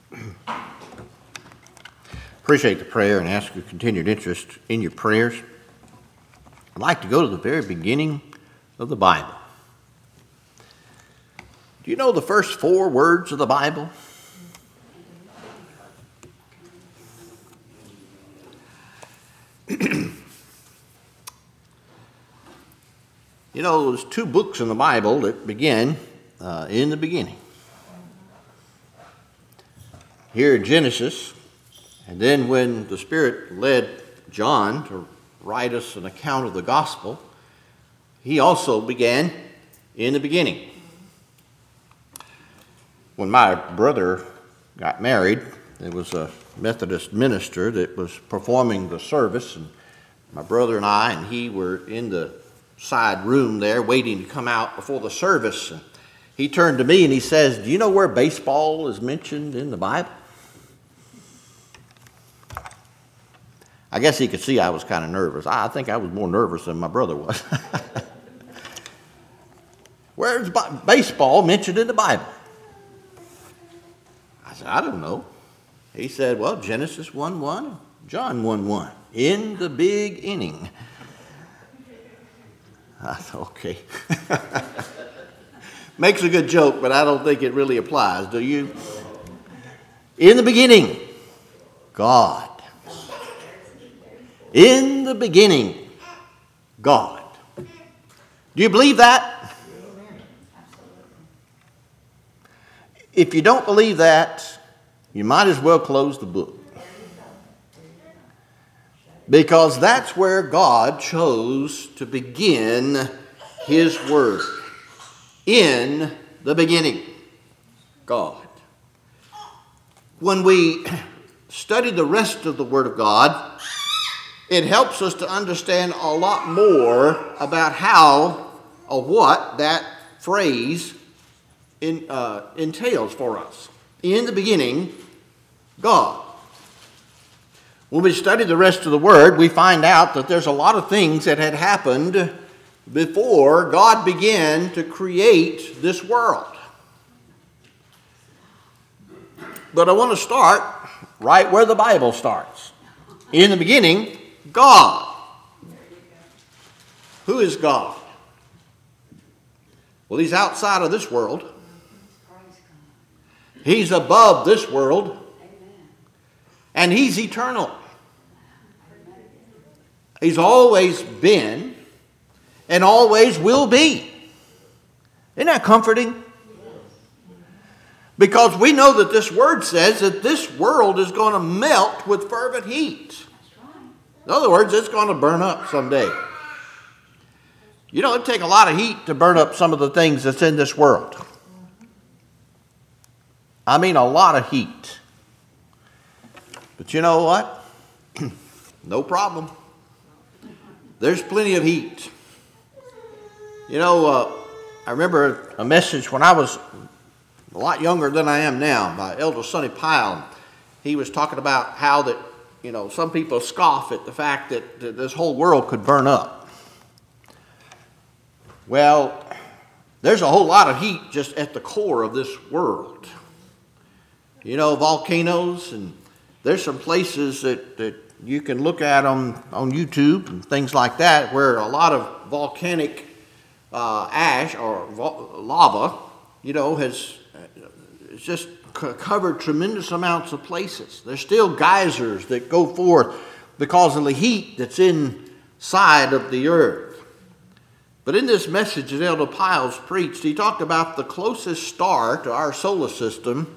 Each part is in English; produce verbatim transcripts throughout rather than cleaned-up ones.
Appreciate the prayer and ask your continued interest in your prayers. I'd like to go to the very beginning of the Bible. Do you know the first four words of the Bible? You know, there's two books in the Bible that begin uh, in the beginning. Here in Genesis, and then when the Spirit led John to write us an account of the gospel, he also began in the beginning. When my brother got married, there was a Methodist minister that was performing the service, and my brother and I and he were in the side room there waiting to come out before the service. And he turned to me and he says, "Do you know where baseball is mentioned in the Bible?" I guess he could see I was kind of nervous. I think I was more nervous than my brother was. Where's baseball mentioned in the Bible? I said, "I don't know." He said, "Well, Genesis one one, John one one, in the big inning." I thought, okay. Makes a good joke, but I don't think it really applies, do you? In the beginning, God. In the beginning, God. Do you believe that? If you don't believe that, you might as well close the book. Because that's where God chose to begin His Word. In the beginning, God. When we study the rest of the Word of God, it helps us to understand a lot more about how or what that phrase in, uh, entails for us. In the beginning, God. When we study the rest of the Word, we find out that there's a lot of things that had happened before God began to create this world. But I want to start right where the Bible starts. In the beginning, God. Who is God? Well, He's outside of this world. He's above this world. And He's eternal. He's always been and always will be. Isn't that comforting? Because we know that this word says that this world is going to melt with fervent heat. In other words, it's going to burn up someday. You know, it'd take a lot of heat to burn up some of the things that's in this world. I mean, a lot of heat. But you know what? No problem. There's plenty of heat. You know, uh, I remember a message when I was a lot younger than I am now by Elder Sonny Pyle. He was talking about how that, you know, some people scoff at the fact that, that this whole world could burn up. Well, there's a whole lot of heat just at the core of this world. You know, volcanoes, and there's some places that, that you can look at on, on YouTube and things like that where a lot of volcanic uh, ash or vo- lava, you know, has it's just c- covered tremendous amounts of places. There's still geysers that go forth because of the heat that's inside of the earth. But in this message that Elder Piles preached, he talked about the closest star to our solar system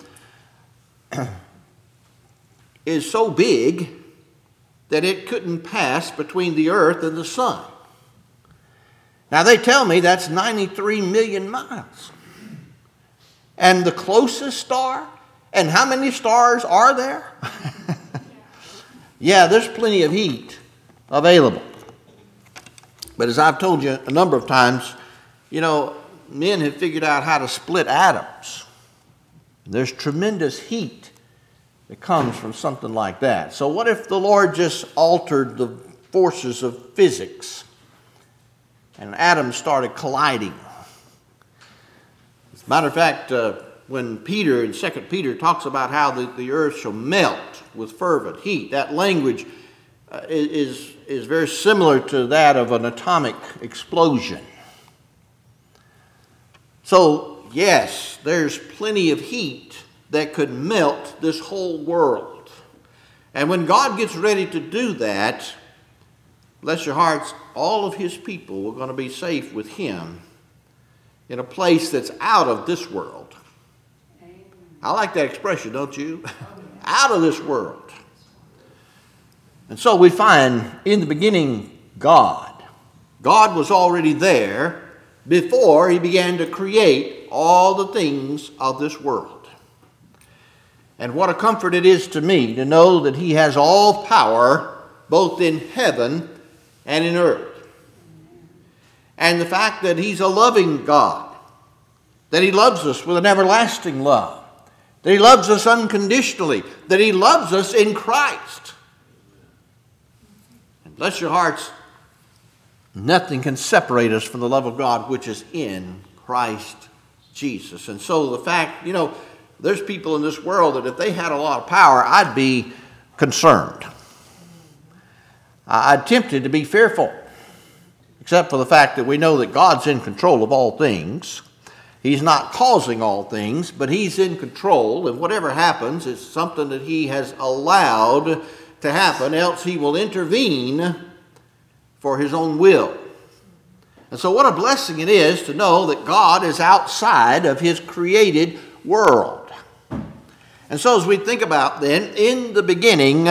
is so big that it couldn't pass between the earth and the sun. Now they tell me that's ninety-three million miles. And the closest star, and how many stars are there? Yeah, there's plenty of heat available. But as I've told you a number of times, you know, men have figured out how to split atoms. There's tremendous heat that comes from something like that. So what if the Lord just altered the forces of physics and atoms started colliding? As a matter of fact, uh, when Peter in Second Peter talks about how the, the earth shall melt with fervent heat, that language uh, is, is very similar to that of an atomic explosion. So, yes, there's plenty of heat that could melt this whole world. And when God gets ready to do that, bless your hearts, all of his people are going to be safe with him in a place that's out of this world. I like that expression, don't you? Out of this world. And so we find in the beginning God. God was already there before he began to create all the things of this world. And what a comfort it is to me to know that he has all power both in heaven and in earth. And the fact that he's a loving God, that he loves us with an everlasting love, that he loves us unconditionally, that he loves us in Christ. And bless your hearts, nothing can separate us from the love of God which is in Christ Jesus. And so the fact, you know, there's people in this world that if they had a lot of power, I'd be concerned. I'm tempted to be fearful, except for the fact that we know that God's in control of all things. He's not causing all things, but he's in control, and whatever happens is something that he has allowed to happen, else he will intervene for his own will. And so what a blessing it is to know that God is outside of his created world. And so as we think about then, in the beginning,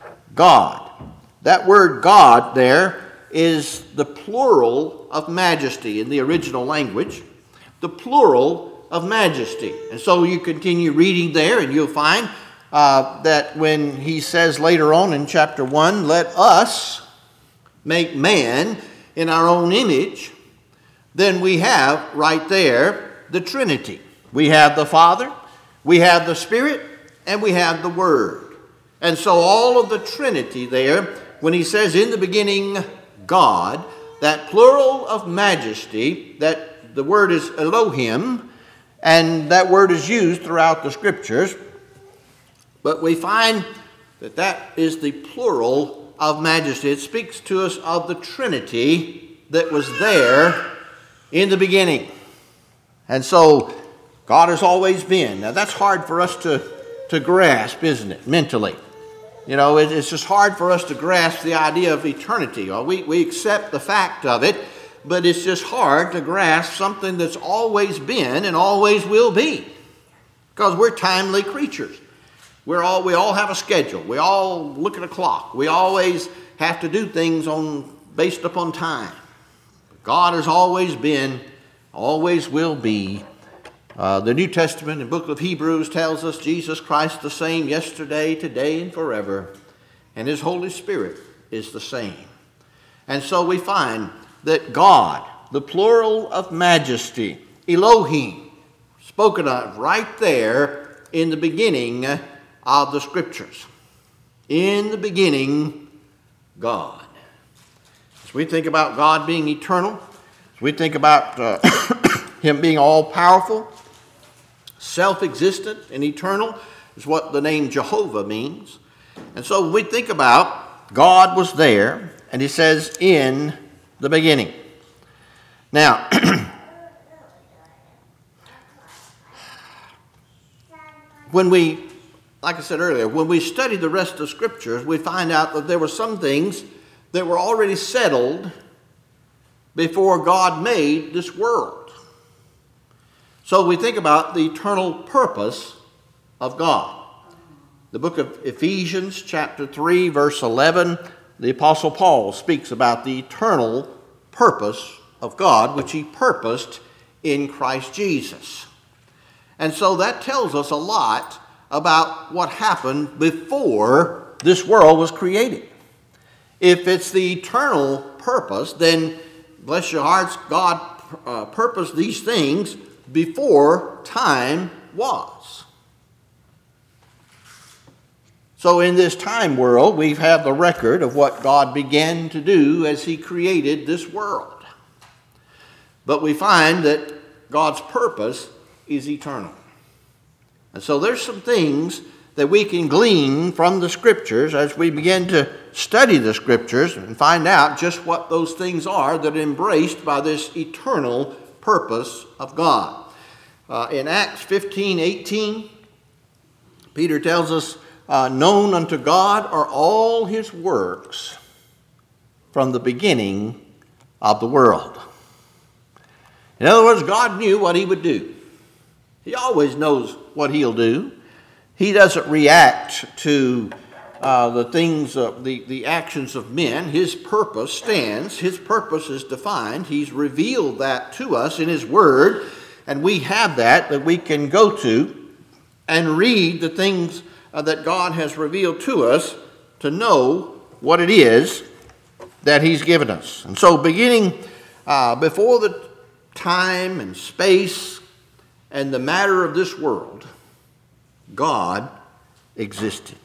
God. That word God there is the plural of majesty in the original language. The plural of majesty. And so you continue reading there and you'll find uh, that when he says later on in chapter one, let us make man in our own image, then we have right there the Trinity. We have the Father, we have the Spirit, and we have the Word. And so all of the Trinity there, when he says in the beginning God, that plural of majesty, that the word is Elohim, and that word is used throughout the Scriptures, but we find that that is the plural of majesty. It speaks to us of the Trinity that was there in the beginning. And so God has always been. Now that's hard for us to, to grasp, isn't it, mentally? You know, it, it's just hard for us to grasp the idea of eternity. Well, we, we accept the fact of it, but it's just hard to grasp something that's always been and always will be. Because we're timely creatures. We're all, we all have a schedule. We all look at a clock. We always have to do things on based upon time. God has always been, always will be. Uh, the New Testament and book of Hebrews tells us Jesus Christ the same yesterday, today, and forever. And his Holy Spirit is the same. And so we find that God, the plural of majesty, Elohim, spoken of right there in the beginning of the Scriptures. In the beginning, God. As we think about God being eternal, as we think about uh, him being all-powerful, self-existent and eternal is what the name Jehovah means. And so when we think about God was there, and he says in the beginning. Now, when we, like I said earlier, when we study the rest of the Scriptures, we find out that there were some things that were already settled before God made this world. So we think about the eternal purpose of God. The book of Ephesians chapter three verse eleven, the Apostle Paul speaks about the eternal purpose of God, which he purposed in Christ Jesus. And so that tells us a lot about what happened before this world was created. If it's the eternal purpose, then bless your hearts, God uh, purposed these things before time was. So in this time world, we have the record of what God began to do as he created this world. But we find that God's purpose is eternal. And so there's some things that we can glean from the Scriptures as we begin to study the Scriptures and find out just what those things are that are embraced by this eternal purpose of God. Uh, in Acts fifteen eighteen, Peter tells us, uh, known unto God are all his works from the beginning of the world. In other words, God knew what he would do. He always knows what he'll do. He doesn't react to uh, the things, uh, the, the actions of men. His purpose stands. His purpose is defined. He's revealed that to us in his word, and we have that that we can go to and read the things uh, that God has revealed to us to know what it is that he's given us. And so beginning uh, before the time and space and the matter of this world, God existed.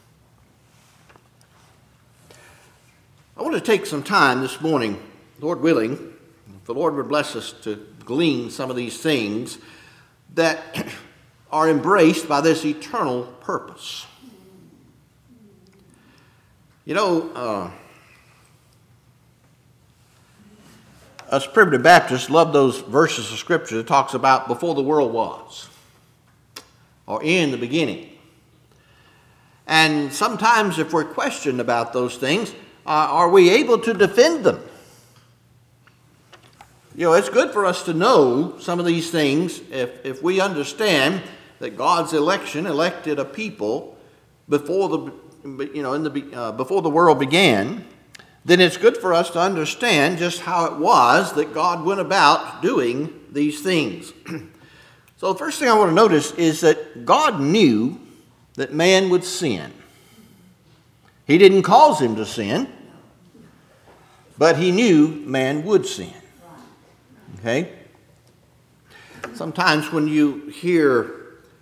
I want to take some time this morning, Lord willing, if the Lord would bless us to glean some of these things that are embraced by this eternal purpose. You know, uh, us primitive Baptists love those verses of Scripture that talks about before the world was, or in the beginning. And sometimes if we're questioned about those things, uh, are we able to defend them? You know, it's good for us to know some of these things if, if we understand that God's election elected a people before the, you know, in the, uh, before the world began. Then it's good for us to understand just how it was that God went about doing these things. So the first thing I want to notice is that God knew that man would sin. He didn't cause him to sin, but he knew man would sin. Okay? Sometimes when you hear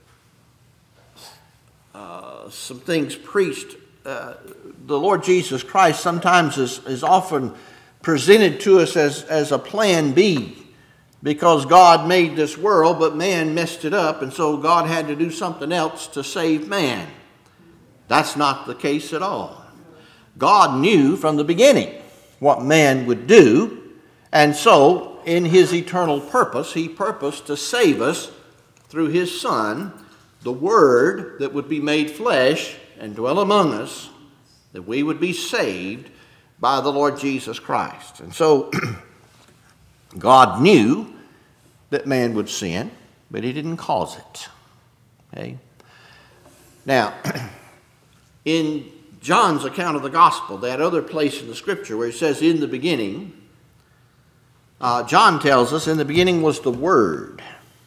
uh, some things preached, uh, the Lord Jesus Christ sometimes is, is often presented to us as, as a plan B. Because God made this world, but man messed it up, and so God had to do something else to save man. That's not the case at all. God knew from the beginning what man would do, and so in his eternal purpose, he purposed to save us through his Son, the Word that would be made flesh and dwell among us, that we would be saved by the Lord Jesus Christ. And so God knew that man would sin, but he didn't cause it. Okay? Now, in John's account of the gospel, that other place in the Scripture where it says, in the beginning, uh, John tells us, in the beginning was the Word.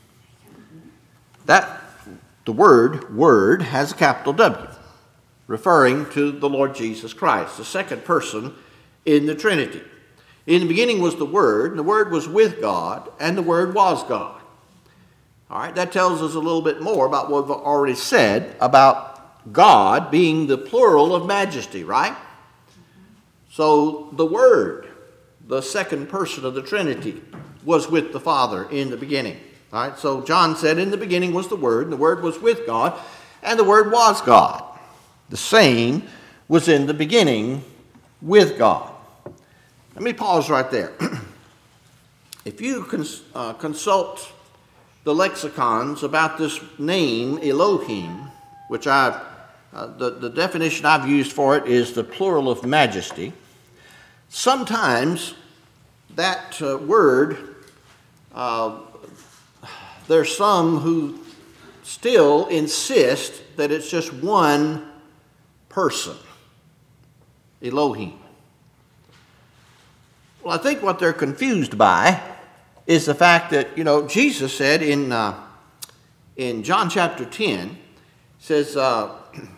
That, the word, Word, has a capital W, referring to the Lord Jesus Christ, the second person in the Trinity. In the beginning was the Word, and the Word was with God, and the Word was God. All right, that tells us a little bit more about what we've already said about God being the plural of majesty, right? So the Word, the second person of the Trinity, was with the Father in the beginning. All right, so John said, in the beginning was the Word, and the Word was with God, and the Word was God. The same was in the beginning with God. Let me pause right there. If you cons uh, consult the lexicons about this name, Elohim, which I've, uh, the, the definition I've used for it is the plural of majesty. Sometimes that uh, word, uh, there's some who still insist that it's just one person, Elohim. Well, I think what they're confused by is the fact that, you know, Jesus said in, uh, in John chapter ten, says, uh,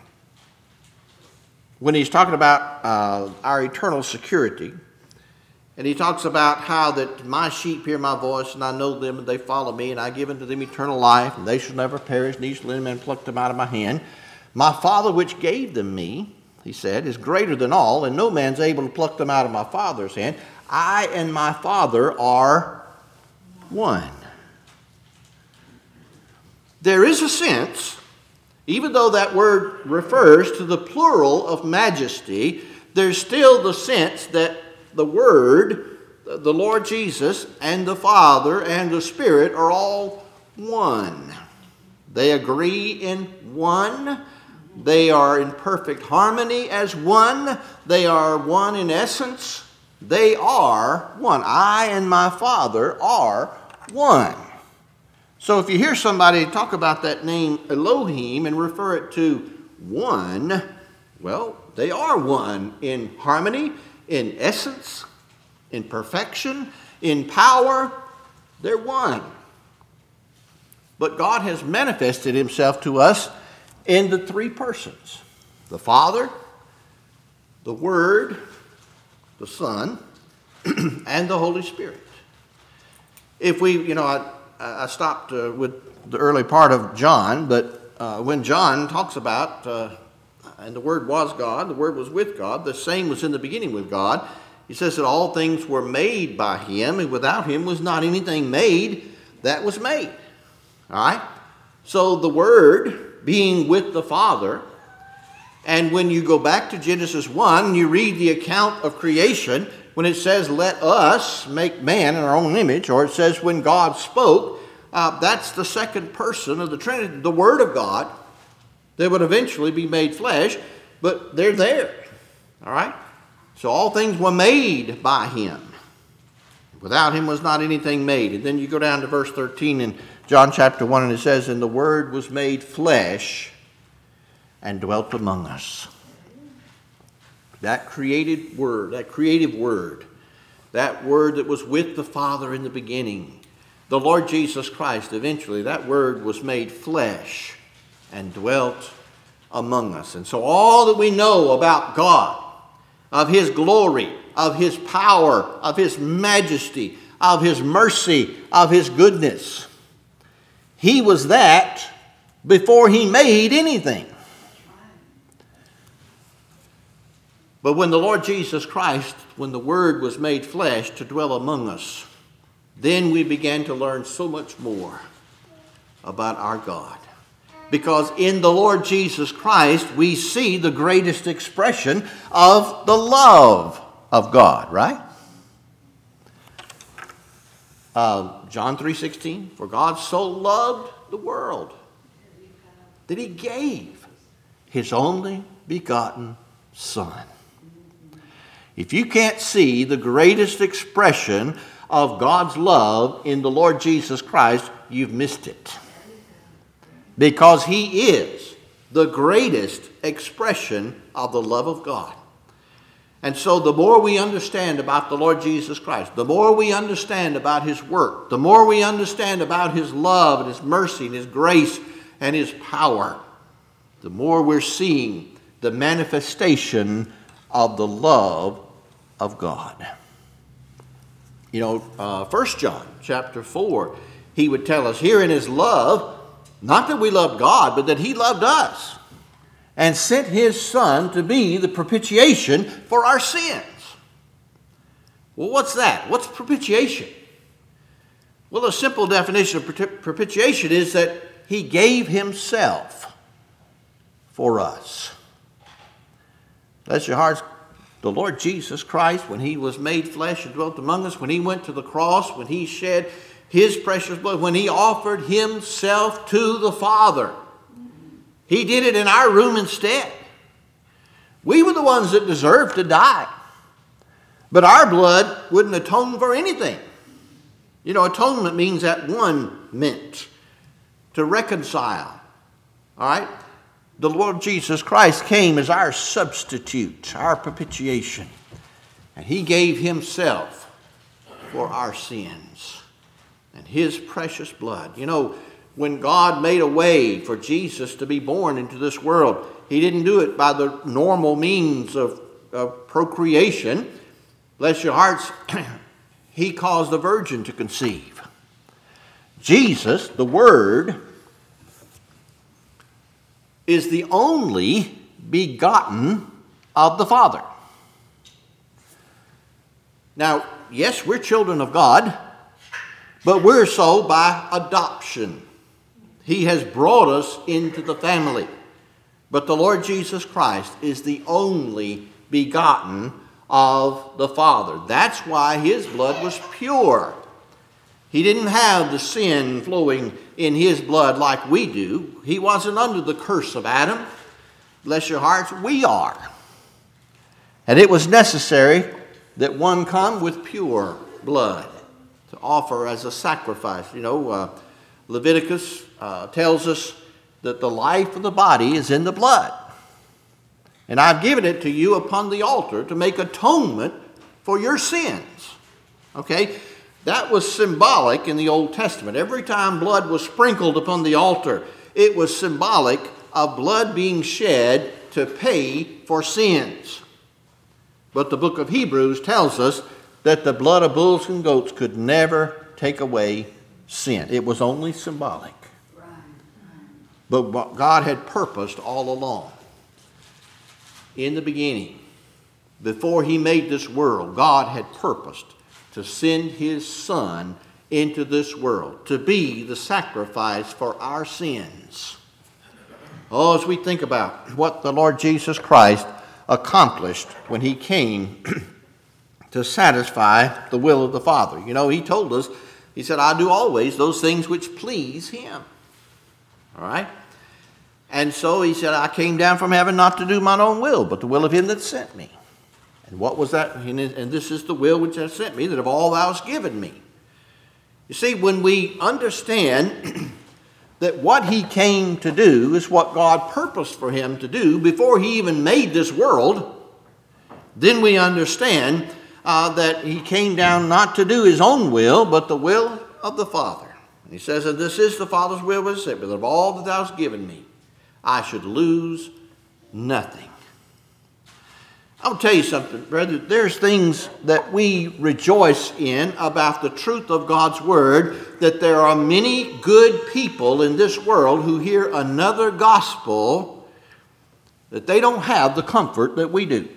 when he's talking about uh, our eternal security, and he talks about how that my sheep hear my voice, and I know them, and they follow me, and I give unto them eternal life, and they shall never perish, neither shall any man pluck them out of my hand. My Father which gave them me, he said, is greater than all, and no man's able to pluck them out of my Father's hand. I and my Father are one. there is a sense, even though that word refers to the plural of majesty, there's still the sense that the Word, the Lord Jesus, and the Father and the Spirit are all one. They agree in one. They are in perfect harmony as one. They are one in essence. They are one. I and my Father are one. So if you hear somebody talk about that name Elohim and refer it to one, well, they are one in harmony, in essence, in perfection, in power. They're one. But God has manifested himself to us in the three persons: the Father, the Word, the Son, and the Holy Spirit. If we, you know, I, I stopped uh, with the early part of John, but uh, when John talks about, uh, and the Word was God, the Word was with God, the same was in the beginning with God, he says that all things were made by him, and without him was not anything made that was made. All right? So the Word being with the Father, and when you go back to Genesis one, you read the account of creation, when it says, let us make man in our own image, or it says when God spoke, uh, that's the second person of the Trinity, the Word of God, that would eventually be made flesh, but they're there. All right? So all things were made by him. Without him was not anything made. And then you go down to verse thirteen in John chapter one, and it says, and the Word was made flesh and dwelt among us. That created word, that creative word, that word that was with the Father in the beginning, the Lord Jesus Christ, eventually, that word was made flesh and dwelt among us. And so all that we know about God, of his glory, of his power, of his majesty, of his mercy, of his goodness, he was that before he made anything. But when the Lord Jesus Christ, when the Word was made flesh to dwell among us, then we began to learn so much more about our God. Because in the Lord Jesus Christ, we see the greatest expression of the love of God, right? Uh, John three sixteen, for God so loved the world that he gave his only begotten Son. If you can't see the greatest expression of God's love in the Lord Jesus Christ, you've missed it. Because he is the greatest expression of the love of God. And so the more we understand about the Lord Jesus Christ, the more we understand about his work, the more we understand about his love and his mercy and his grace and his power, the more we're seeing the manifestation of the love of God. You know, uh, First John chapter four, he would tell us, herein is love, not that we loved God, but that he loved us and sent his Son to be the propitiation for our sins. Well, what's that? What's propitiation? Well, a simple definition of propitiation is that he gave himself for us. Bless your hearts. The Lord Jesus Christ, when he was made flesh and dwelt among us, when he went to the cross, when he shed his precious blood, when he offered himself to the Father, he did it in our room instead. We were the ones that deserved to die. But our blood wouldn't atone for anything. You know, atonement means at one meant, to reconcile. All right? The Lord Jesus Christ came as our substitute, our propitiation. And he gave himself for our sins and his precious blood. You know, when God made a way for Jesus to be born into this world, he didn't do it by the normal means of, of procreation. Bless your hearts, he caused a virgin to conceive. Jesus, the Word, is the only begotten of the Father. Now, yes, we're children of God, but we're so by adoption. He has brought us into the family. But the Lord Jesus Christ is the only begotten of the Father. That's why his blood was pure. He didn't have the sin flowing in his blood like we do. He wasn't under the curse of Adam. Bless your hearts, we are. And it was necessary that one come with pure blood to offer as a sacrifice. You know, uh, Leviticus uh, tells us that the life of the body is in the blood. And I've given it to you upon the altar to make atonement for your sins. Okay? That was symbolic in the Old Testament. Every time blood was sprinkled upon the altar, it was symbolic of blood being shed to pay for sins. But the book of Hebrews tells us that the blood of bulls and goats could never take away sin. It was only symbolic. But what God had purposed all along. In the beginning, before he made this world, God had purposed to send his Son into this world to be the sacrifice for our sins. Oh, as we think about what the Lord Jesus Christ accomplished when he came to satisfy the will of the Father. You know, he told us, he said, I do always those things which please him. All right? And so he said, I came down from heaven not to do mine own will, but the will of him that sent me. And what was that? And this is the will which hath sent me, that of all thou hast given me. You see, when we understand that what he came to do is what God purposed for him to do before he even made this world, then we understand uh, that he came down not to do his own will, but the will of the Father. And he says, and this is the Father's will, which said, but of all that thou hast given me, I should lose nothing. I'll tell you something, brother. There's things that we rejoice in about the truth of God's Word, that there are many good people in this world who hear another gospel that they don't have the comfort that we do.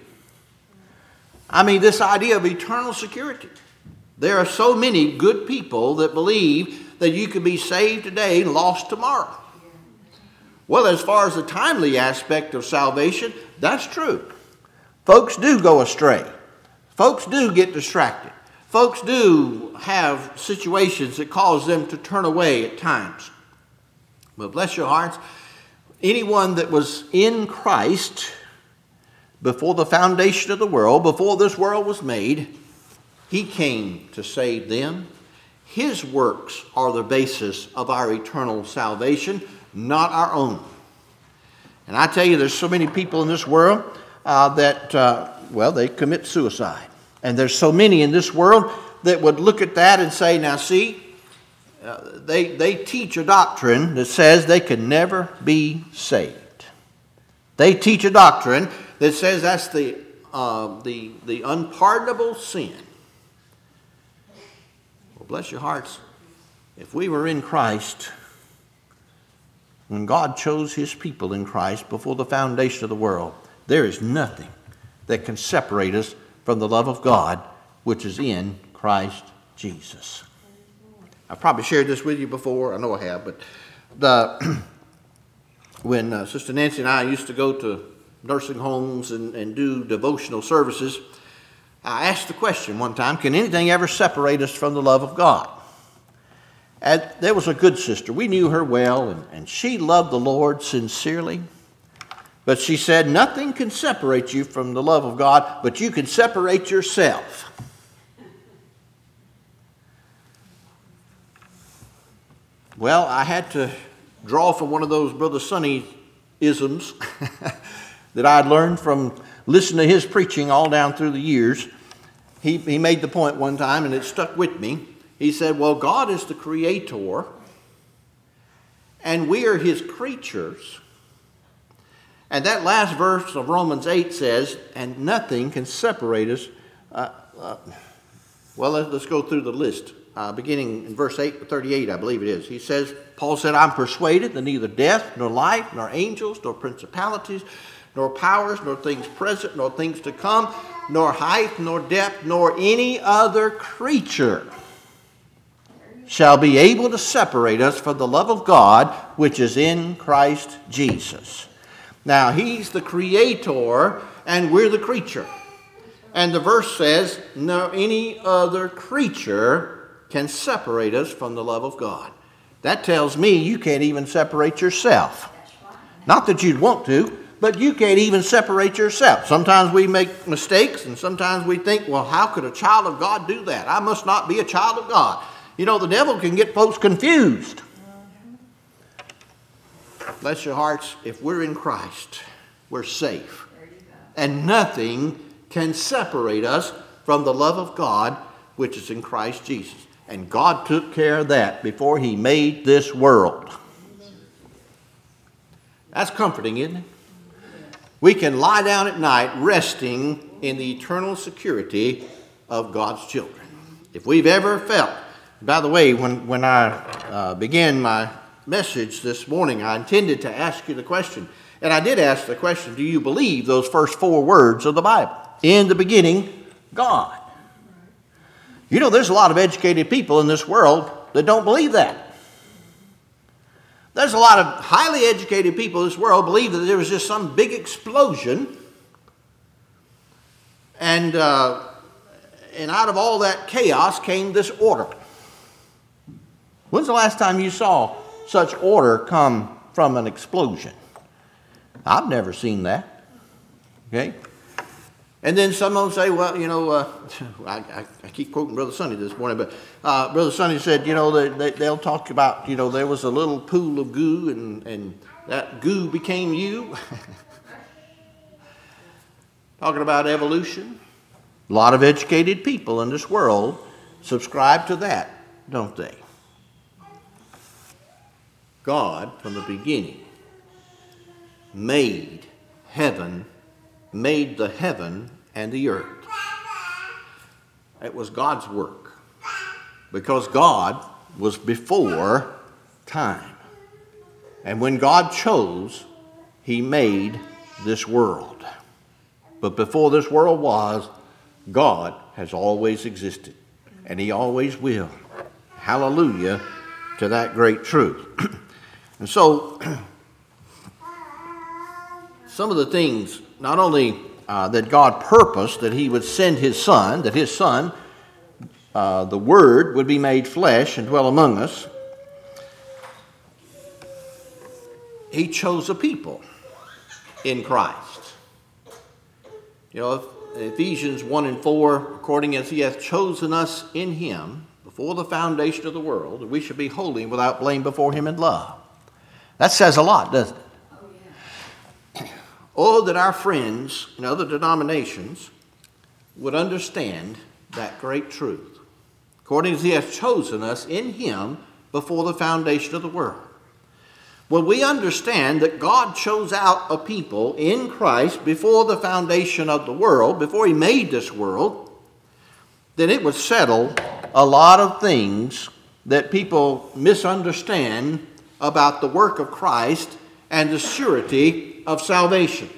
I mean, this idea of eternal security. There are so many good people that believe that you could be saved today and lost tomorrow. Well, as far as the timely aspect of salvation, that's true. Folks do go astray. Folks do get distracted. Folks do have situations that cause them to turn away at times. But bless your hearts, anyone that was in Christ before the foundation of the world, before this world was made, he came to save them. His works are the basis of our eternal salvation, not our own. And I tell you, there's so many people in this world Uh, that, uh, well, they commit suicide. And there's so many in this world that would look at that and say, now see, uh, they, they teach a doctrine that says they can never be saved. They teach a doctrine that says that's the, uh, the, the unpardonable sin. Well, bless your hearts. If we were in Christ, when God chose his people in Christ before the foundation of the world, there is nothing that can separate us from the love of God which is in Christ Jesus. I've probably shared this with you before. I know I have. But the, when uh, Sister Nancy and I used to go to nursing homes and, and do devotional services, I asked the question one time, can anything ever separate us from the love of God? And there was a good sister. We knew her well, and, and she loved the Lord sincerely. But she said, nothing can separate you from the love of God, but you can separate yourself. Well, I had to draw from one of those Brother Sonny isms that I'd learned from listening to his preaching all down through the years. He, he made the point one time, and it stuck with me. He said, well, God is the creator, and we are his creatures. And that last verse of Romans eight says, and nothing can separate us. Uh, uh, well, let's, let's go through the list. Uh, beginning in verse eight, thirty-eight, I believe it is. He says, Paul said, I'm persuaded that neither death, nor life, nor angels, nor principalities, nor powers, nor things present, nor things to come, nor height, nor depth, nor any other creature shall be able to separate us from the love of God which is in Christ Jesus. Now, he's the creator and we're the creature. And the verse says, no, any other creature can separate us from the love of God. That tells me you can't even separate yourself. Not that you'd want to, but you can't even separate yourself. Sometimes we make mistakes, and sometimes we think, well, how could a child of God do that? I must not be a child of God. You know, the devil can get folks confused. Bless your hearts, if we're in Christ, we're safe. And nothing can separate us from the love of God which is in Christ Jesus. And God took care of that before he made this world. That's comforting, isn't it? We can lie down at night resting in the eternal security of God's children. If we've ever felt, by the way, when, when I uh, began my message this morning, I intended to ask you the question. And I did ask the question, do you believe those first four words of the Bible? In the beginning, God. You know, there's a lot of educated people in this world that don't believe that. There's a lot of highly educated people in this world believe that there was just some big explosion. And, uh, and out of all that chaos came this order. When's the last time you saw such order come from an explosion? I've never seen that. Okay? And then some will say, well, you know, uh, I, I, I keep quoting Brother Sonny this morning, but uh, Brother Sonny said, you know, they, they, they'll talk about, you know, there was a little pool of goo and, and that goo became you. Talking about evolution. A lot of educated people in this world subscribe to that, don't they? God, from the beginning, made heaven, made the heaven and the earth. It was God's work because God was before time. And when God chose, he made this world. But before this world was, God has always existed, and he always will. Hallelujah to that great truth. And so, some of the things, not only uh, that God purposed that he would send his son, that his son, uh, the Word, would be made flesh and dwell among us, he chose a people in Christ. You know, Ephesians one and four, according as he hath chosen us in him before the foundation of the world, that we should be holy and without blame before him in love. That says a lot, doesn't it? Oh, yeah. Oh, that our friends in other denominations would understand that great truth. According as he hath chosen us in him before the foundation of the world. When we understand that God chose out a people in Christ before the foundation of the world, before he made this world, then it would settle a lot of things that people misunderstand about the work of Christ and the surety of salvation.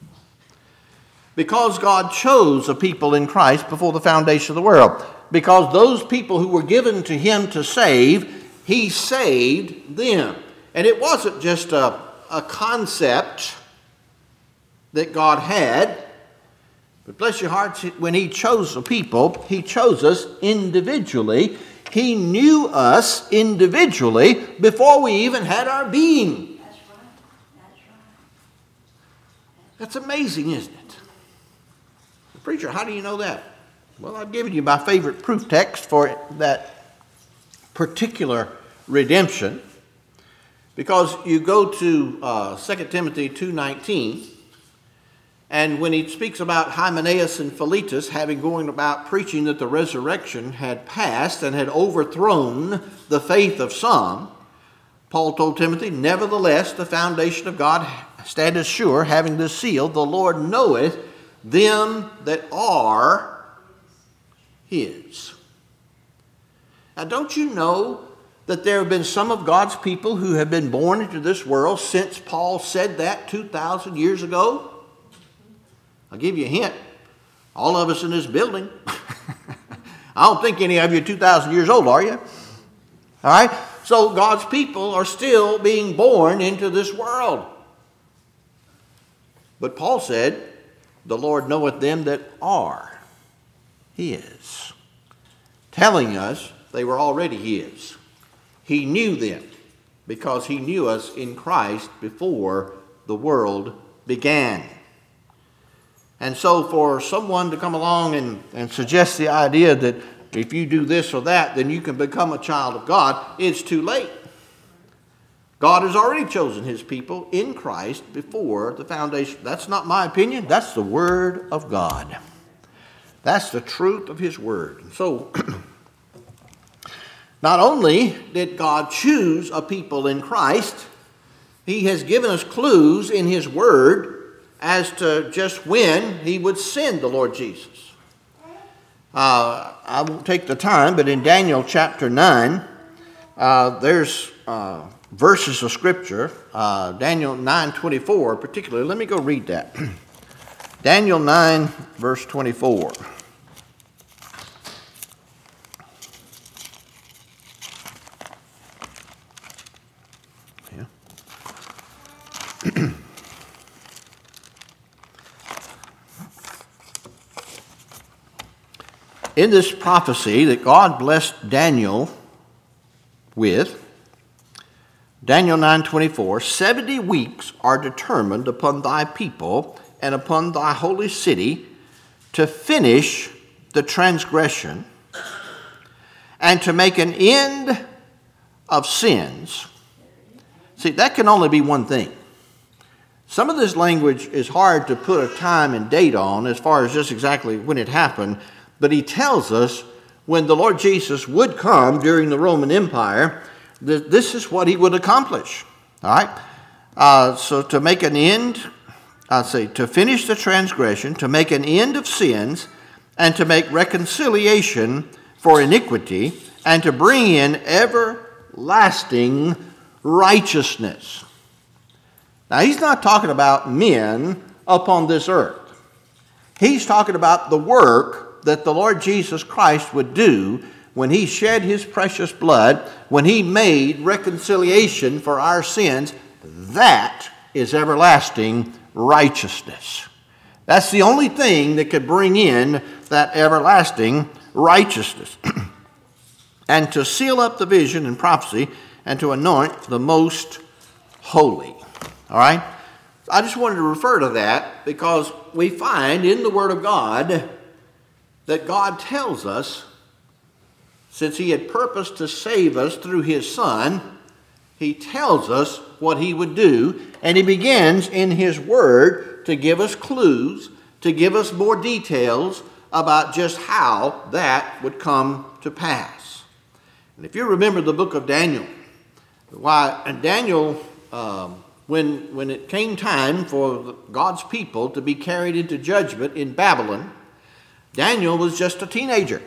Because God chose a people in Christ before the foundation of the world. Because those people who were given to him to save, he saved them. And it wasn't just a, a concept that God had. But bless your hearts, when he chose a people, he chose us individually. He knew us individually before we even had our being. That's right. That's right. That's amazing, isn't it? Preacher, how do you know that? Well, I've given you my favorite proof text for that particular redemption. Because you go to uh, Second Timothy two nineteen, and when he speaks about Hymenaeus and Philetus having going about preaching that the resurrection had passed and had overthrown the faith of some, Paul told Timothy, nevertheless, the foundation of God standeth sure, having this seal, the Lord knoweth them that are his. Now, don't you know that there have been some of God's people who have been born into this world since Paul said that two thousand years ago? I'll give you a hint. All of us in this building. I don't think any of you are two thousand years old, are you? All right? So God's people are still being born into this world. But Paul said, the Lord knoweth them that are his. Telling us they were already his. He knew them because he knew us in Christ before the world began. And so for someone to come along and, and suggest the idea that if you do this or that, then you can become a child of God, it's too late. God has already chosen his people in Christ before the foundation. That's not my opinion. That's the Word of God. That's the truth of his Word. And so, not only did God choose a people in Christ, he has given us clues in his Word as to just when he would send the Lord Jesus. Uh, I won't take the time, but in Daniel chapter nine, uh, there's uh, verses of Scripture, uh, Daniel nine twenty-four particularly. Let me go read that. Daniel nine, verse twenty-four. Yeah. In this prophecy that God blessed Daniel with, Daniel nine twenty-four, seventy weeks are determined upon thy people and upon thy holy city to finish the transgression and to make an end of sins. See, that can only be one thing. Some of this language is hard to put a time and date on as far as just exactly when it happened, but he tells us when the Lord Jesus would come during the Roman Empire, that this is what he would accomplish. All right? Uh, so to make an end, I'll say, to finish the transgression, to make an end of sins, and to make reconciliation for iniquity, and to bring in everlasting righteousness. Now, he's not talking about men upon this earth. He's talking about the work that the Lord Jesus Christ would do when he shed his precious blood, when he made reconciliation for our sins. That is everlasting righteousness. That's the only thing that could bring in that everlasting righteousness. And to seal up the vision and prophecy and to anoint the most holy. All right? I just wanted to refer to that because we find in the Word of God that God tells us, since he had purposed to save us through his Son, he tells us what he would do, and he begins in his Word to give us clues, to give us more details about just how that would come to pass. And if you remember the book of Daniel, why and Daniel, um, when, when it came time for God's people to be carried into judgment in Babylon, Daniel was just a teenager.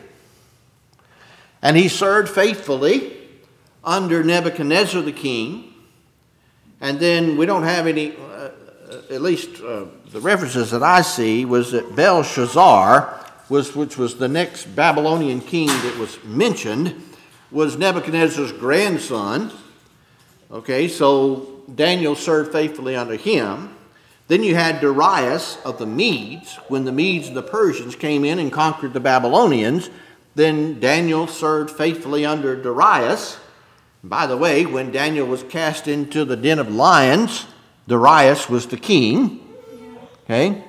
And he served faithfully under Nebuchadnezzar the king. And then we don't have any, uh, at least uh, the references that I see, was that Belshazzar, was, which was the next Babylonian king that was mentioned, was Nebuchadnezzar's grandson. Okay, so Daniel served faithfully under him. Then you had Darius of the Medes. When the Medes and the Persians came in and conquered the Babylonians, then Daniel served faithfully under Darius. By the way, when Daniel was cast into the den of lions, Darius was the king. Okay?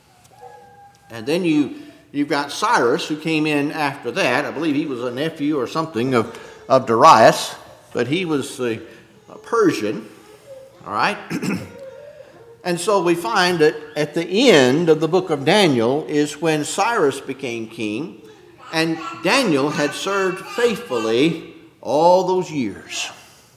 And then you, you've got Cyrus, who came in after that. I believe he was a nephew or something of, of Darius, but he was a, a Persian. All right? And so we find that at the end of the book of Daniel is when Cyrus became king, and Daniel had served faithfully all those years.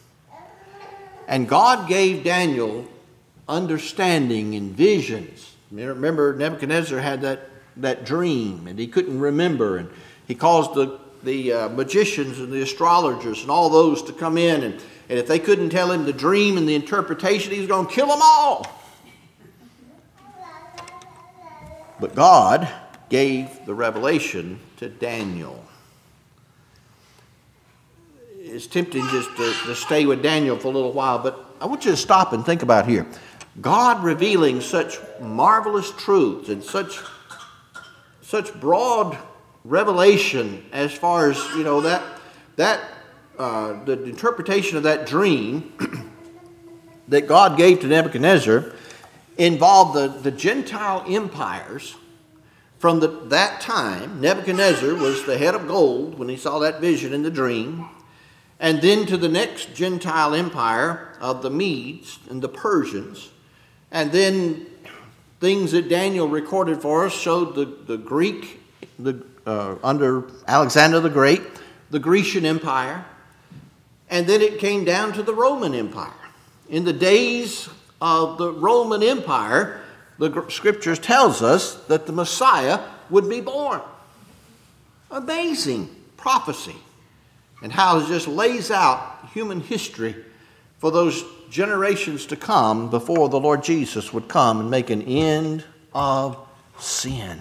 And God gave Daniel understanding and visions. Remember, Nebuchadnezzar had that, that dream, and he couldn't remember, and he caused the, the uh, magicians and the astrologers and all those to come in, and, and if they couldn't tell him the dream and the interpretation, he was going to kill them all. But God gave the revelation to Daniel. it's tempting just to, to stay with Daniel for a little while, but I want you to stop and think about here. God revealing such marvelous truths and such such broad revelation as far as, you know, that that uh, the interpretation of that dream that God gave to Nebuchadnezzar involved the, the Gentile empires. From the, that time, Nebuchadnezzar was the head of gold when he saw that vision in the dream. And then to the next Gentile empire of the Medes and the Persians. And then things that Daniel recorded for us showed the, the Greek, the, uh, under Alexander the Great, the Grecian Empire. And then it came down to the Roman Empire. In the days of the Roman Empire, the Scriptures tells us that the Messiah would be born. Amazing prophecy. And how it just lays out human history for those generations to come before the Lord Jesus would come and make an end of sin.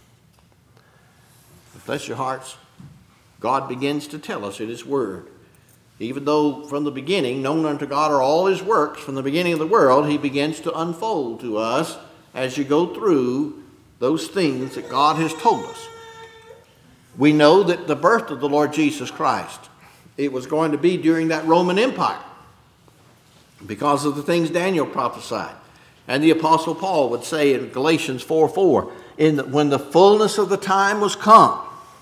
But bless your hearts, God begins to tell us in His Word. Even though from the beginning, known unto God are all His works, from the beginning of the world, He begins to unfold to us as you go through those things that God has told us. We know that the birth of the Lord Jesus Christ, it was going to be during that Roman Empire because of the things Daniel prophesied. And the Apostle Paul would say in Galatians four four, in the, when the fullness of the time was come.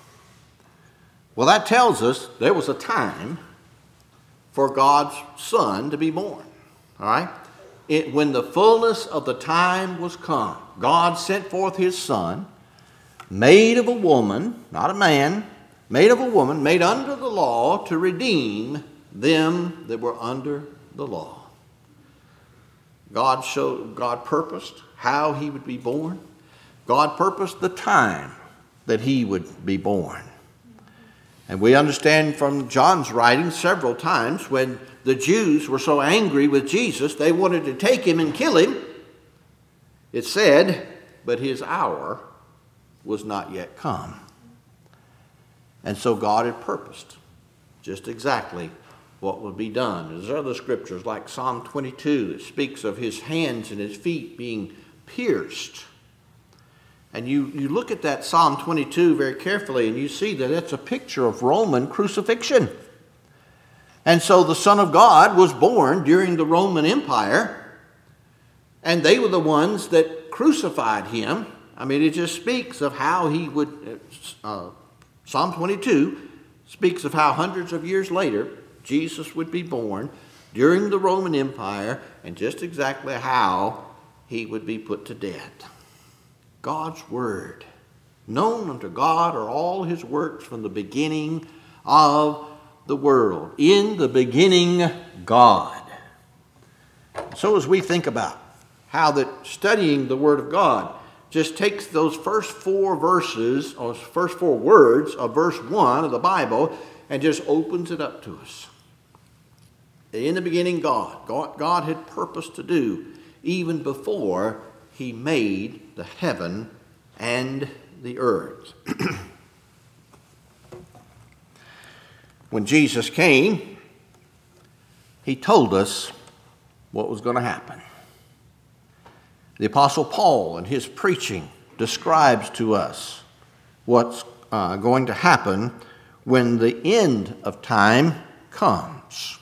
Well, that tells us there was a time for God's Son to be born. All right? It, when the fullness of the time was come, God sent forth His Son, made of a woman, not a man, made of a woman, made under the law to redeem them that were under the law. God showed, God purposed how He would be born. God purposed the time that He would be born. And we understand from John's writing several times when the Jews were so angry with Jesus, they wanted to take Him and kill Him. It said, but His hour was not yet come. And so God had purposed just exactly what would be done. There's other scriptures like Psalm twenty-two that speaks of His hands and His feet being pierced. And you, you look at that Psalm twenty-two very carefully and you see that it's a picture of Roman crucifixion. And so the Son of God was born during the Roman Empire, and they were the ones that crucified Him. I mean, it just speaks of how He would, uh, Psalm twenty-two speaks of how hundreds of years later, Jesus would be born during the Roman Empire, and just exactly how He would be put to death. God's Word. Known unto God are all His works from the beginning of the world. In the beginning, God. So as we think about how that studying the Word of God just takes those first four verses, or first four words of verse one of the Bible, and just opens it up to us. In the beginning, God. God, God had purposed to do even before He made the heaven and the earth. When Jesus came, He told us what was going to happen. The Apostle Paul in his preaching describes to us what's uh, going to happen when the end of time comes.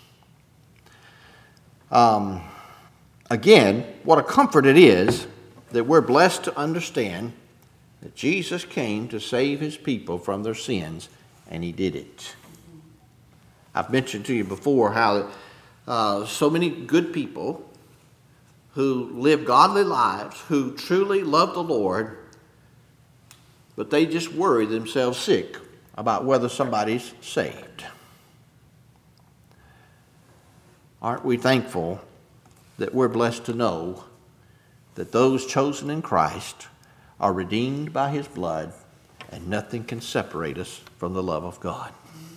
Um, again, what a comfort it is that we're blessed to understand that Jesus came to save His people from their sins, and He did it. I've mentioned to you before how uh, so many good people who live godly lives, who truly love the Lord, but they just worry themselves sick about whether somebody's saved. Aren't we thankful that we're blessed to know that those chosen in Christ are redeemed by His blood, and nothing can separate us from the love of God?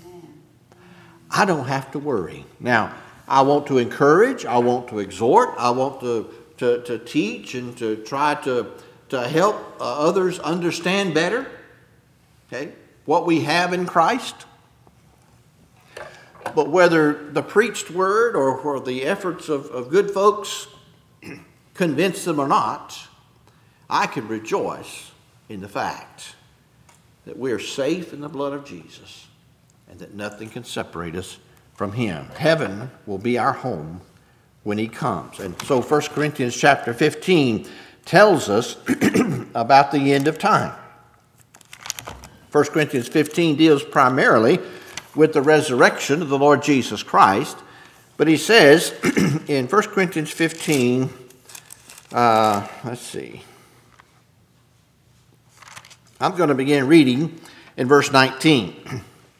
I don't have to worry. Now, I want to encourage, I want to exhort, I want to, to, to teach and to try to, to help uh, others understand better, okay, what we have in Christ. But whether the preached word or, or the efforts of, of good folks convince them or not, I can rejoice in the fact that we are safe in the blood of Jesus and that nothing can separate us from him. Heaven will be our home when he comes. And so First Corinthians chapter fifteen tells us about the end of time. First Corinthians fifteen deals primarily with the resurrection of the Lord Jesus Christ. But he says in First Corinthians fifteen, uh, let's see. I'm going to begin reading in verse nineteen.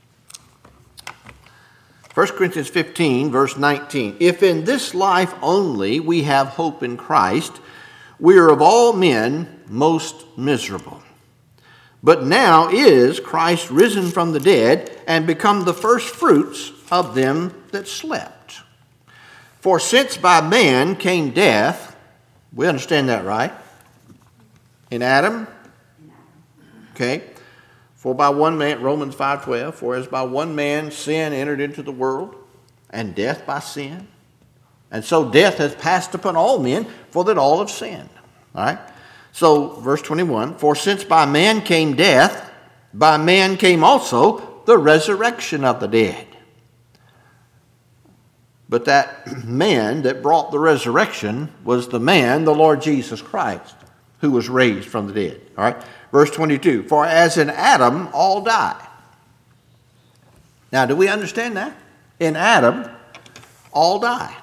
First Corinthians fifteen, verse nineteen. If in this life only we have hope in Christ, we are of all men most miserable. But now is Christ risen from the dead and become the first fruits of them that slept. For since by man came death, we understand that, right? In Adam? Okay. For by one man, Romans five twelve, for as by one man sin entered into the world, and death by sin. And so death has passed upon all men, for that all have sinned. All right? So, verse twenty-one, for since by man came death, by man came also the resurrection of the dead. But that man that brought the resurrection was the man, the Lord Jesus Christ, who was raised from the dead. All right? Verse twenty-two, for as in Adam all die. Now, do we understand that? In Adam, all die.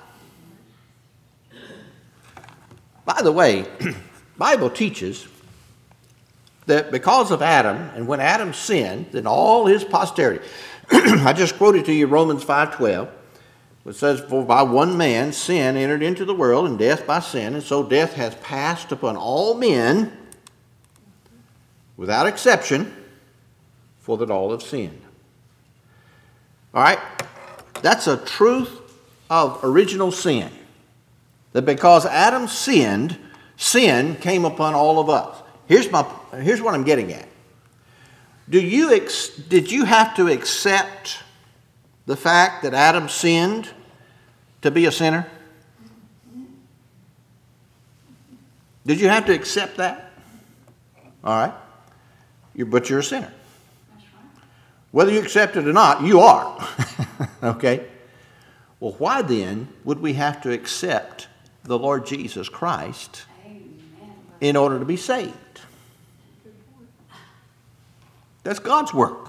By the way, Bible teaches that because of Adam, and when Adam sinned, then all his posterity, I just quoted to you Romans five twelve, which says, for by one man sin entered into the world, and death by sin, and so death has passed upon all men, without exception, for that all have sinned. All right? That's a truth of original sin. That because Adam sinned, sin came upon all of us. Here's my here's what I'm getting at. Do you ex, did you have to accept the fact that Adam sinned to be a sinner? Did you have to accept that? All right. You're, but you're a sinner. Whether you accept it or not, you are. Okay? Well, why then would we have to accept the Lord Jesus Christ in order to be saved? That's God's work.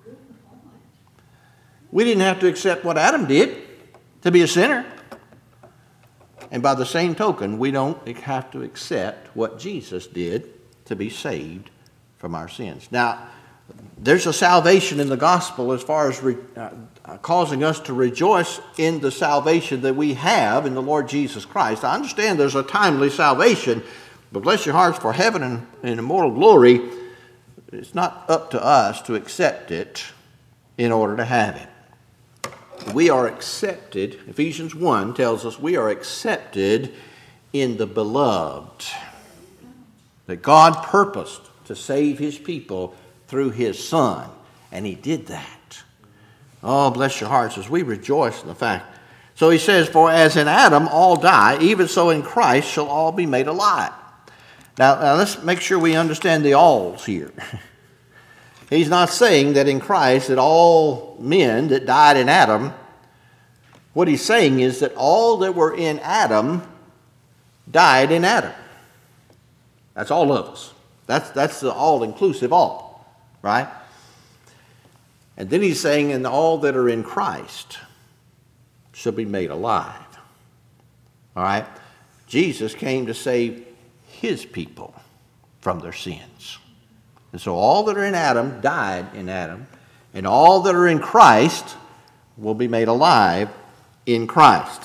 We didn't have to accept what Adam did to be a sinner. And by the same token, we don't have to accept what Jesus did to be saved from our sins. Now, there's a salvation in the gospel as far as re, uh, causing us to rejoice in the salvation that we have in the Lord Jesus Christ. I understand there's a timely salvation, but bless your hearts, for heaven and, and immortal glory, it's not up to us to accept it in order to have it. We are accepted, Ephesians one tells us we are accepted in the beloved. That God purposed to save his people through his Son, and he did that. Oh, bless your hearts as we rejoice in the fact. So he says, for as in Adam all die, even so in Christ shall all be made alive. Now, now let's make sure we understand the alls here. He's not saying that in Christ that all men that died in Adam, what he's saying is that all that were in Adam died in Adam. That's all of us. That's, that's the all-inclusive all, right? And then he's saying, and all that are in Christ shall be made alive. All right? Jesus came to save his people from their sins. And so all that are in Adam died in Adam, and all that are in Christ will be made alive in Christ.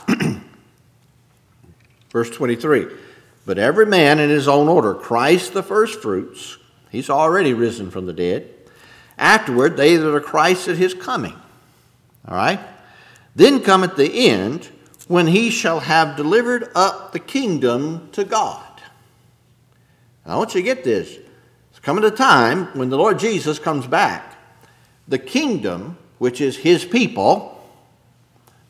Verse twenty-three, but every man in his own order, Christ the firstfruits, he's already risen from the dead. Afterward, they that are Christ at his coming. All right? Then cometh the end, when he shall have delivered up the kingdom to God. Now, I want you to get this. It's coming a time when the Lord Jesus comes back. The kingdom, which is his people,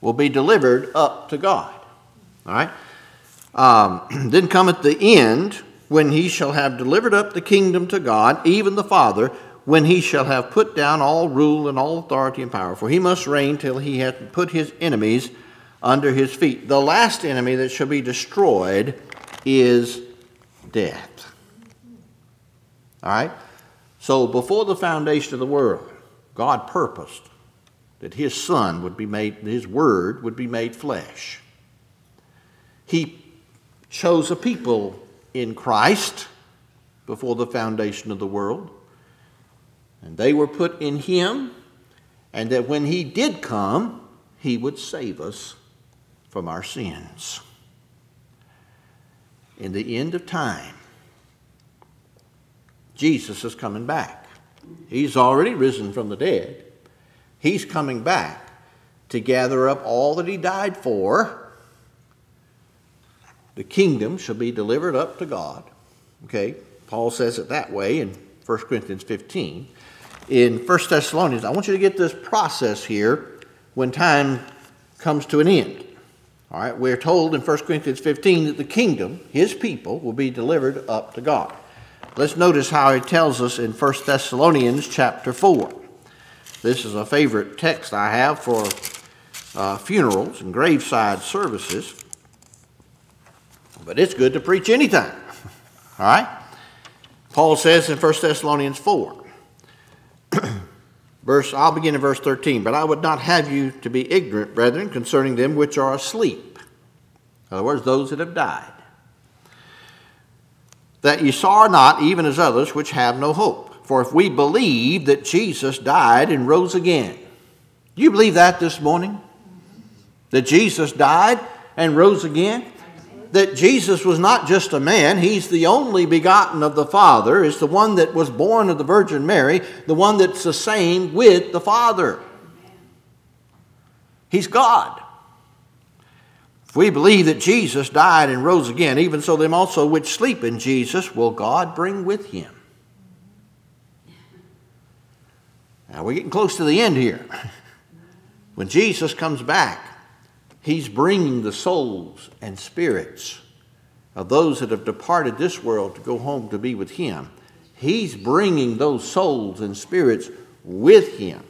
will be delivered up to God. All right? Um, then cometh the end, when he shall have delivered up the kingdom to God, even the Father, when he shall have put down all rule and all authority and power. For he must reign till he hath put his enemies under his feet. The last enemy that shall be destroyed is death. All right? So before the foundation of the world, God purposed that his Son would be made, his Word would be made flesh. He chose a people in Christ before the foundation of the world. And they were put in him, and that when he did come, he would save us from our sins. In the end of time, Jesus is coming back. He's already risen from the dead. He's coming back to gather up all that he died for. The kingdom shall be delivered up to God. Okay, Paul says it that way in First Corinthians fifteen. In First Thessalonians, I want you to get this process here when time comes to an end. All right, we're told in First Corinthians fifteen that the kingdom, his people, will be delivered up to God. Let's notice how he tells us in First Thessalonians chapter four. This is a favorite text I have for uh, funerals and graveside services. But it's good to preach anytime. All right? Paul says in First Thessalonians four, verse, I'll begin in verse thirteen. But I would not have you to be ignorant, brethren, concerning them which are asleep. In other words, those that have died. That ye sorrow not, even as others which have no hope. For if we believe that Jesus died and rose again. Do you believe that this morning? That Jesus died and rose again? That Jesus was not just a man. He's the only begotten of the Father. It's the one that was born of the Virgin Mary, the one that's the same with the Father. He's God. If we believe that Jesus died and rose again, even so them also which sleep in Jesus will God bring with him. Now we're getting close to the end here. When Jesus comes back, he's bringing the souls and spirits of those that have departed this world to go home to be with him. He's bringing those souls and spirits with him.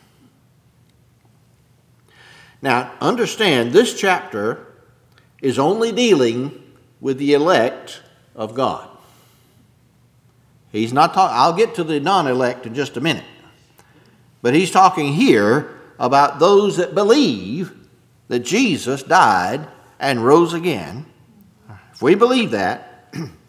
Now, understand, this chapter is only dealing with the elect of God. He's not talking, I'll get to the non-elect in just a minute. But he's talking here about those that believe that Jesus died and rose again. If we believe that,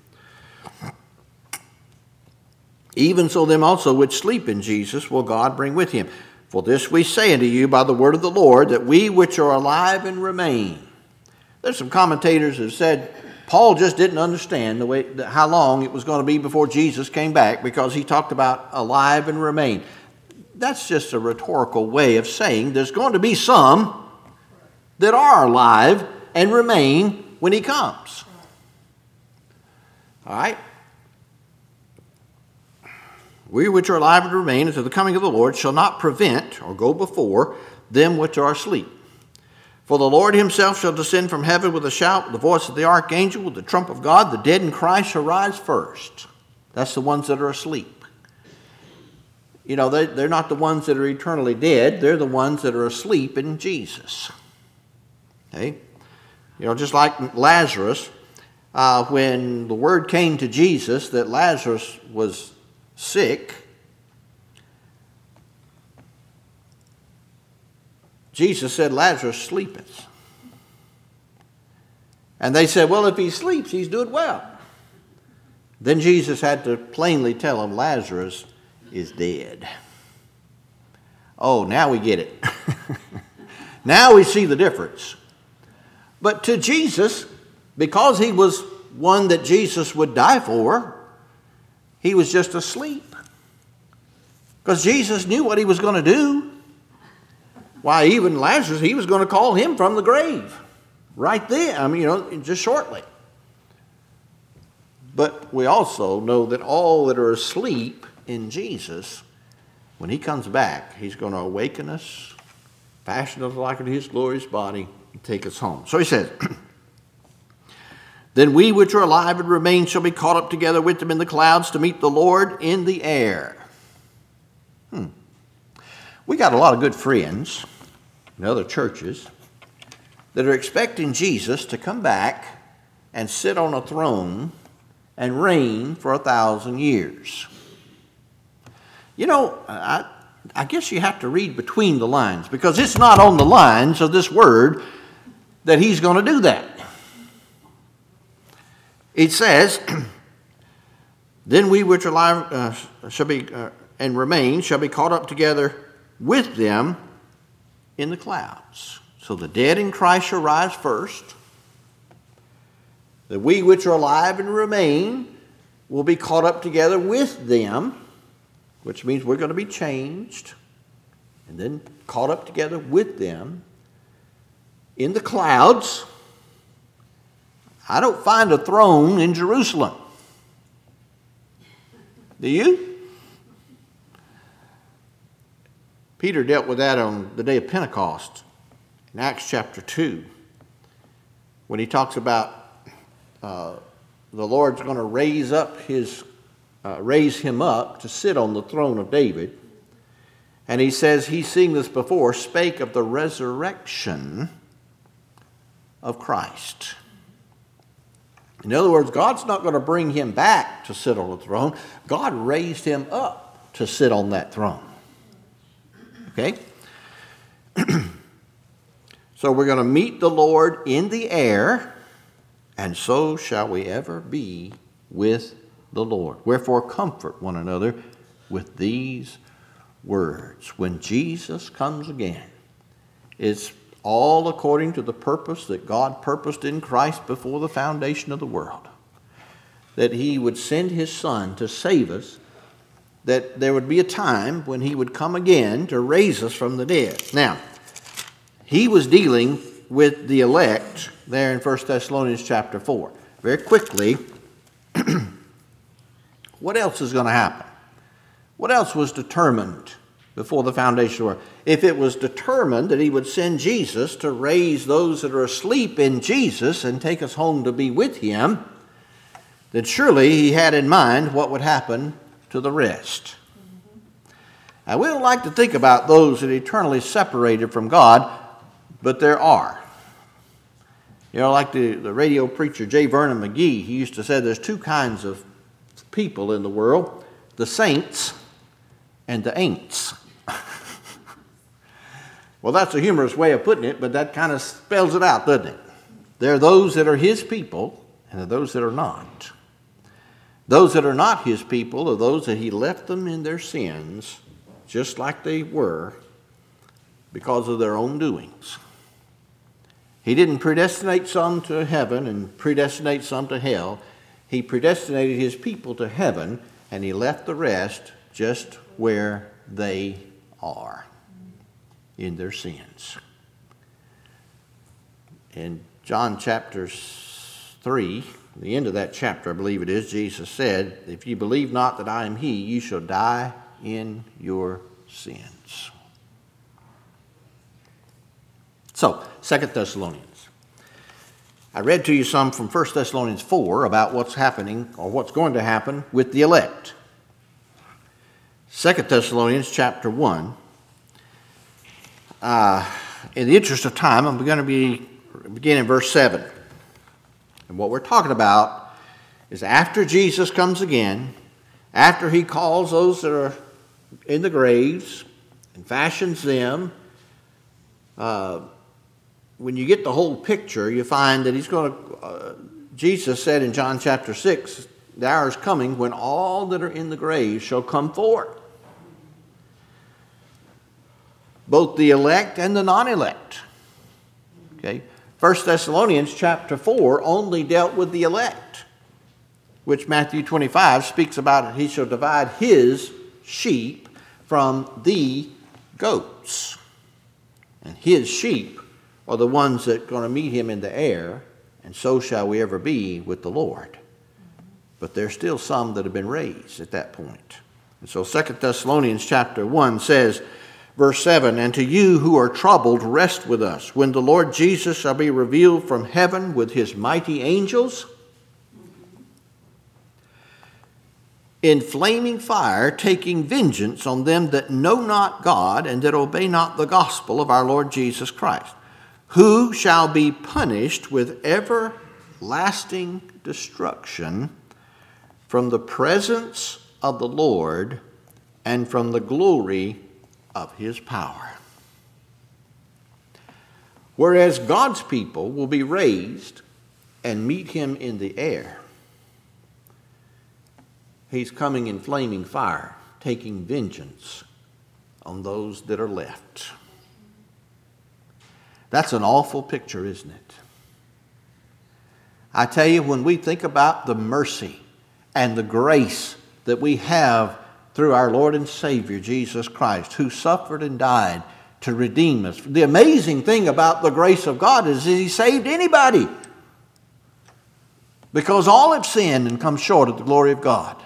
even so them also which sleep in Jesus will God bring with him. For this we say unto you by the word of the Lord, that we which are alive and remain. There's some commentators that have said Paul just didn't understand the way, how long it was going to be before Jesus came back, because he talked about alive and remain. That's just a rhetorical way of saying there's going to be some that are alive and remain when he comes. All right? We which are alive and remain until the coming of the Lord shall not prevent or go before them which are asleep. For the Lord himself shall descend from heaven with a shout, with the voice of the archangel, with the trump of God. The dead in Christ shall rise first. That's the ones that are asleep. You know, they, they're not the ones that are eternally dead. They're the ones that are asleep in Jesus. Okay? You know, just like Lazarus, uh, when the word came to Jesus that Lazarus was sick, Jesus said, Lazarus sleepeth. And they said, well, if he sleeps, he's doing well. Then Jesus had to plainly tell him, Lazarus is dead. Oh, now we get it. Now we see the difference. But to Jesus, because he was one that Jesus would die for, he was just asleep. Because Jesus knew what he was going to do. Why, even Lazarus, he was going to call him from the grave. Right there. I mean, you know, just shortly. But we also know that all that are asleep in Jesus, when he comes back, he's going to awaken us fashion us like in his glorious body, and take us home. So he says, then we which are alive and remain shall be caught up together with them in the clouds to meet the Lord in the air. Hmm. We got a lot of good friends in other churches that are expecting Jesus to come back and sit on a throne and reign for a thousand years. You know, I, I guess you have to read between the lines, because it's not on the lines of this word that he's going to do that. It says, then we which are alive uh, shall be uh, and remain shall be caught up together with them in the clouds. So the dead in Christ shall rise first. The we which are alive and remain will be caught up together with them, which means we're going to be changed and then caught up together with them in the clouds. I don't find a throne in Jerusalem. Do you? Peter dealt with that on the day of Pentecost in Acts chapter two, when he talks about uh, the Lord's going to raise up his, uh, raise him up to sit on the throne of David. And he says, he's seen this before, spake of the resurrection of Christ. In other words, God's not going to bring him back to sit on the throne. God raised him up to sit on that throne. Okay? So we're going to meet the Lord in the air, and so shall we ever be with the Lord. Wherefore comfort one another with these words. When Jesus comes again, it's all according to the purpose that God purposed in Christ before the foundation of the world. That he would send his Son to save us, that there would be a time when he would come again to raise us from the dead. Now, he was dealing with the elect there in First Thessalonians chapter four. Very quickly, what else is going to happen? What else was determined before the foundation of the world? If it was determined that he would send Jesus to raise those that are asleep in Jesus and take us home to be with him, then surely he had in mind what would happen to the rest. Now, we don't like to think about those that are eternally separated from God, but there are. You know, like the, the radio preacher J. Vernon McGee, he used to say there's two kinds of people in the world, the saints and the ain'ts. Well, that's a humorous way of putting it, but that kind of spells it out, doesn't it? There are those that are his people, and there are those that are not. Those that are not his people are those that he left them in their sins, just like they were, because of their own doings. He didn't predestinate some to heaven and predestinate some to hell. He predestinated his people to heaven, and he left the rest just where they are in their sins. In John chapter three, the end of that chapter, I believe it is, Jesus said, if you believe not that I am he, you shall die in your sins. So, Second Thessalonians. I read to you some from First Thessalonians four about what's happening or what's going to happen with the elect. Second Thessalonians chapter one. Uh, in the interest of time, I'm going to be begin in verse seven. And what we're talking about is after Jesus comes again, after he calls those that are in the graves and fashions them, uh, when you get the whole picture, you find that he's going to, uh, Jesus said in John chapter six, the hour is coming when all that are in the grave shall come forth. Both the elect and the non-elect. Okay. First Thessalonians chapter four only dealt with the elect, which Matthew twenty-five speaks about. He shall divide his sheep from the goats. And his sheep are the ones that are going to meet him in the air, and so shall we ever be with the Lord. But there's still some that have been raised at that point. And so Second Thessalonians chapter one says, Verse seven, and to you who are troubled, rest with us, when the Lord Jesus shall be revealed from heaven with his mighty angels in flaming fire, taking vengeance on them that know not God and that obey not the gospel of our Lord Jesus Christ, who shall be punished with everlasting destruction from the presence of the Lord and from the glory of his power. Whereas God's people will be raised and meet him in the air, he's coming in flaming fire, taking vengeance on those that are left. That's an awful picture, isn't it? I tell you, when we think about the mercy and the grace that we have through our Lord and Savior, Jesus Christ, who suffered and died to redeem us. The amazing thing about the grace of God is that he saved anybody, because all have sinned and come short of the glory of God.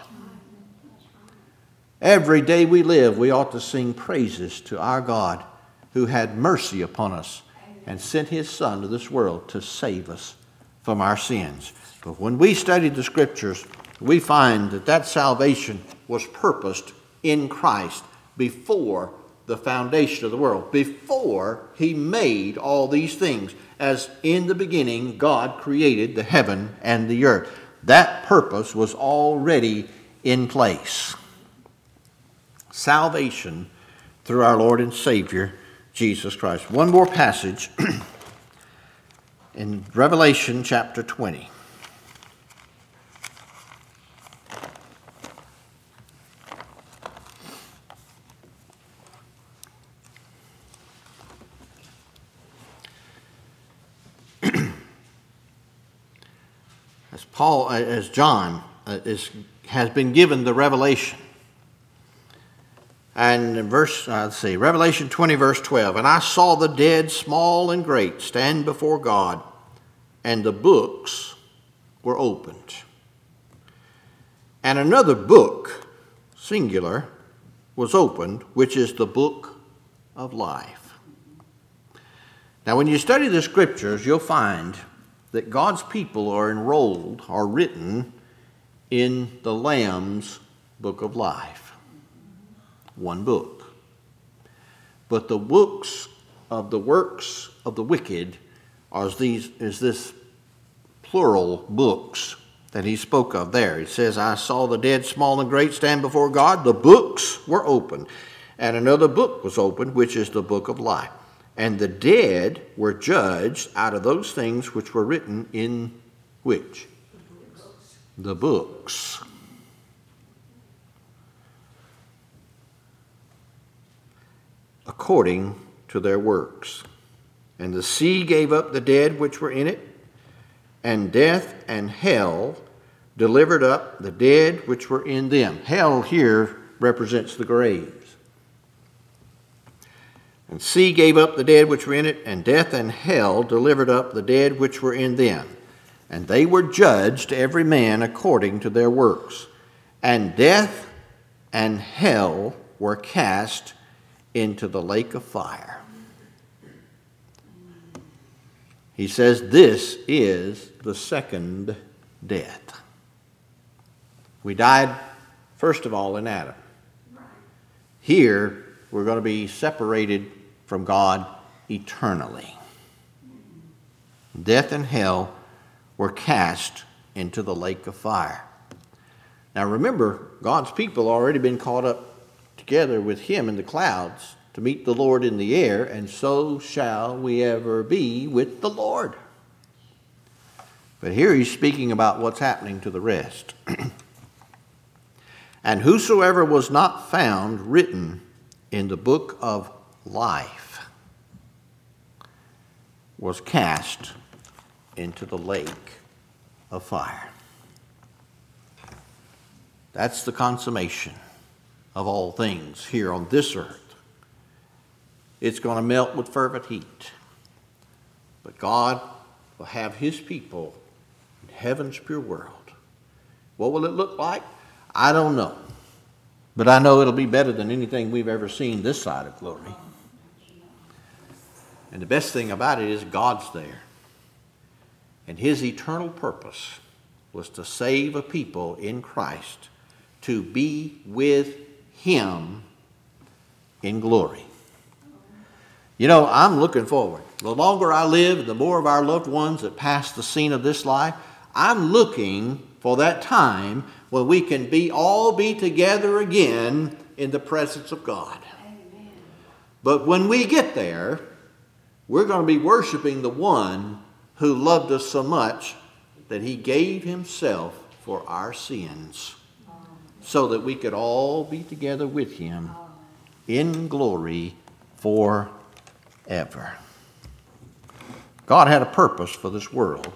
Every day we live, we ought to sing praises to our God who had mercy upon us and sent his Son to this world to save us from our sins. But when we study the Scriptures, we find that that salvation was purposed in Christ before the foundation of the world, before he made all these things. As in the beginning, God created the heaven and the earth. That purpose was already in place. Salvation through our Lord and Savior, Jesus Christ. One more passage in Revelation chapter twenty. As Paul, as John uh, is, has been given the revelation. And in verse, uh, let's see, Revelation twenty, verse twelve. And I saw the dead, small and great, stand before God, and the books were opened. And another book, singular, was opened, which is the book of life. Now, when you study the Scriptures, you'll find that God's people are enrolled, are written in the Lamb's book of life. One book. But the books of the works of the wicked are these, is this plural books that he spoke of there. He says, I saw the dead, small and great, stand before God. The books were opened. And another book was opened, which is the book of life. And the dead were judged out of those things which were written in which? The books. According to their works. And the sea gave up the dead which were in it, and death and hell delivered up the dead which were in them. Hell here represents the graves. And sea gave up the dead which were in it, and death and hell delivered up the dead which were in them. And they were judged, every man according to their works. And death and hell were cast into the lake of fire. He says this is the second death. We died, first of all, in Adam. Here, we're going to be separated from God eternally. Death and hell were cast into the lake of fire. Now remember, God's people already been caught up together with him in the clouds to meet the Lord in the air, and so shall we ever be with the Lord. But here he's speaking about what's happening to the rest. And whosoever was not found written in the book of life was cast into the lake of fire. That's the consummation of all things here on this earth. It's going to melt with fervent heat. But God will have his people in heaven's pure world. What will it look like? I don't know. But I know it'll be better than anything we've ever seen this side of glory. And the best thing about it is God's there. And his eternal purpose was to save a people in Christ to be with him in glory. You know, I'm looking forward. The longer I live, the more of our loved ones that pass the scene of this life, I'm looking for that time when we can be all be together again in the presence of God. Amen. But when we get there, we're going to be worshiping the one who loved us so much that he gave himself for our sins so that we could all be together with him in glory forever. God had a purpose for this world.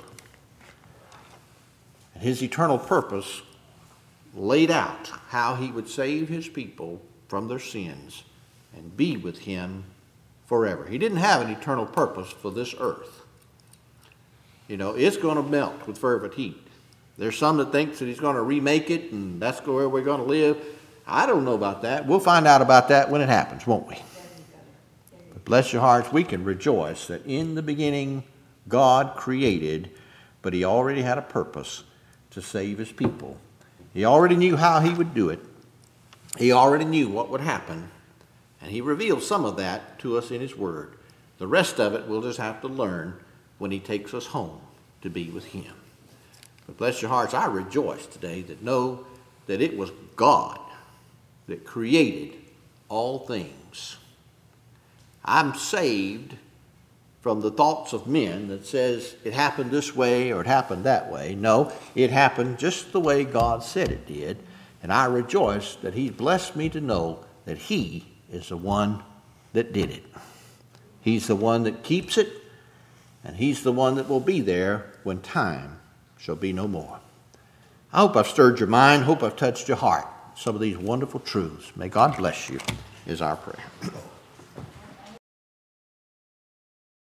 His eternal purpose laid out how he would save his people from their sins and be with him forever. He didn't have an eternal purpose for this earth. You know, it's going to melt with fervent heat. There's some that thinks that he's going to remake it and that's where we're going to live. I don't know about that. We'll find out about that when it happens, won't we? But bless your hearts, we can rejoice that in the beginning God created, but he already had a purpose to save his people. He already knew how he would do it. He already knew what would happen. And he revealed some of that to us in his word. The rest of it we'll just have to learn when he takes us home to be with him. But bless your hearts, I rejoice today that know that it was God that created all things. I'm saved from the thoughts of men that says it happened this way or it happened that way. No, it happened just the way God said it did. And I rejoice that he's blessed me to know that he is the one that did it. He's the one that keeps it, and he's the one that will be there when time shall be no more. I hope I've stirred your mind. Hope I've touched your heart. Some of these wonderful truths. May God bless you is our prayer.